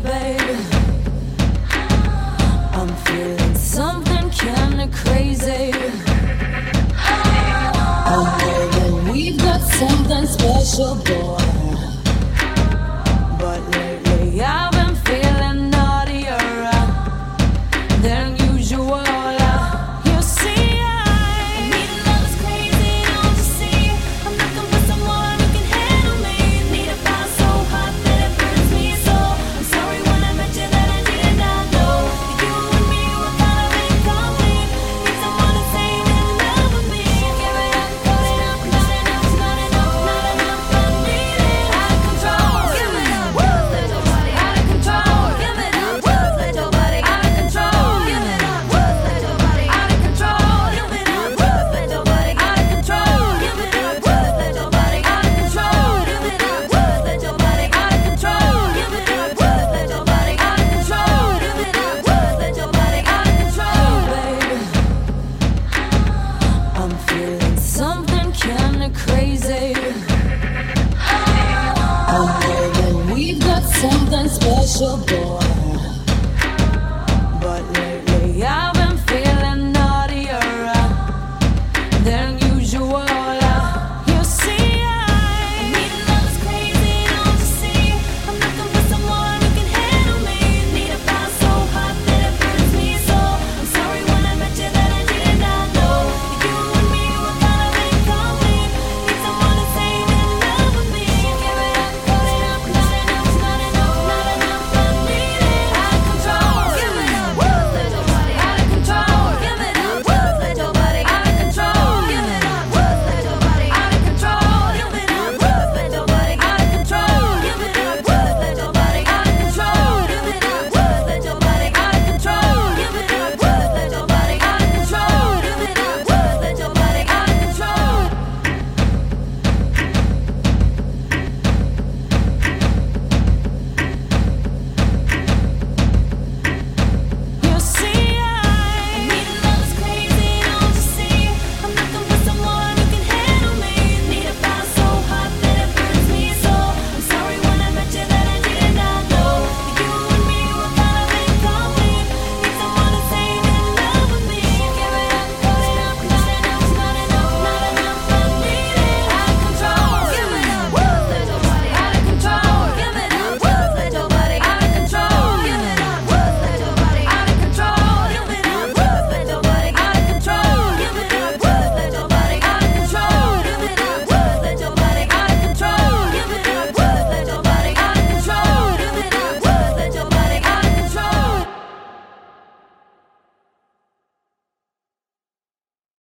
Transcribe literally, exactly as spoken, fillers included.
baby. I'm feeling something kinda crazy. I know that we've got something special, boy. But lately I've been feeling naughtier uh, than usual. uh, You see, I need a love that's crazy, don't you see? I'm looking for someone who can handle me. Need a fire so hot that it burns me so. I'm sorry when I met you that I did not know that you and me were kind of incomplete. Need someone to say they're in love with me. Give it up, put it up, not enough, not enough, not enough. I need it out of control. Give it up, just let your body out of control. Give it up, just let your body out of control. Give it up, just let your body out of control. Give it up, just let your body out of control. Give it up, just let your body out of control. Give it up, just let your body out of control. Give it up, just let your body out of control. Give it up, just let your body out of control, baby. I'm feeling something kinda crazy. I know that we've got something special, boy.